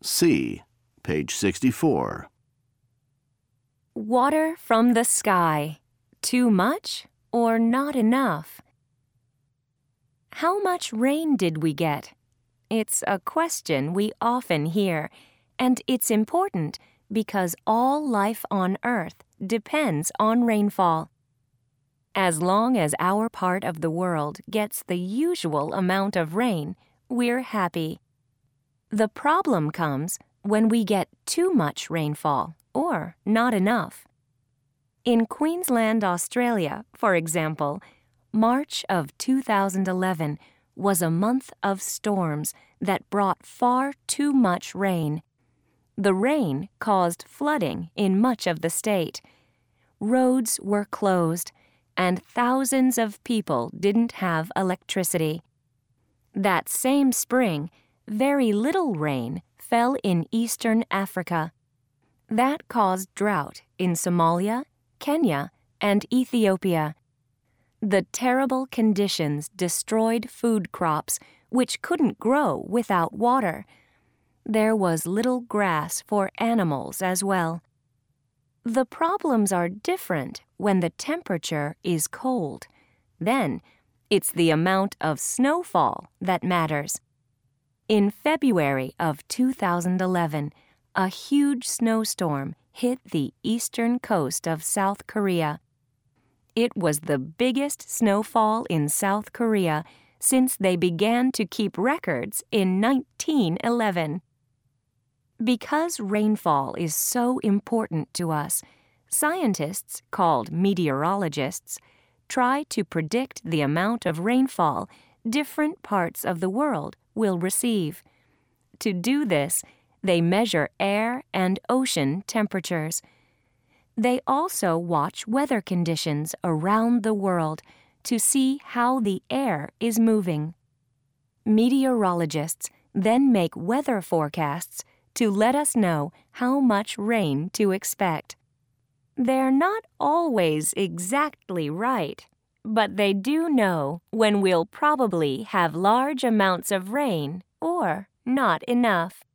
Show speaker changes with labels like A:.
A: C. Page 64.
B: Water from the sky. Too much or not enough? How much rain did we get? It's a question we often hear, and it's important because all life on Earth depends on rainfall. As long as our part of the world gets the usual amount of rain, we're happy. The problem comes when we get too much rainfall or not enough. In Queensland, Australia, for example, March of 2011 was a month of storms that brought far too much rain. The rain caused flooding in much of the state. Roads were closed, and thousands of people didn't have electricity. That same spring, very little rain fell in eastern Africa. That caused drought in Somalia, Kenya, and Ethiopia. The terrible conditions destroyed food crops, which couldn't grow without water. There was little grass for animals as well. The problems are different when the temperature is cold. Then, it's the amount of snowfall that matters. In February of 2011, a huge snowstorm hit the eastern coast of South Korea. It was the biggest snowfall in South Korea since they began to keep records in 1911. Because rainfall is so important to us, scientists, called meteorologists, try to predict the amount of rainfall different parts of the world will receive. To do this, they measure air and ocean temperatures. They also watch weather conditions around the world to see how the air is moving. Meteorologists then make weather forecasts to let us know how much rain to expect. They're not always exactly right, but they do know when we'll probably have large amounts of rain or not enough.